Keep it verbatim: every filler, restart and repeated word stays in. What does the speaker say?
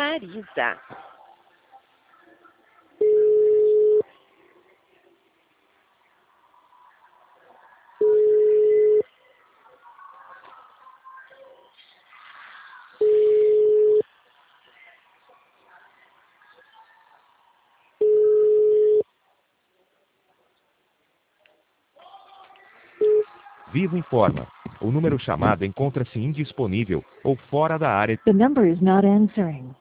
Marisa. Vivo informa. O número chamado encontra-se indisponível ou fora da área. The number is not answering.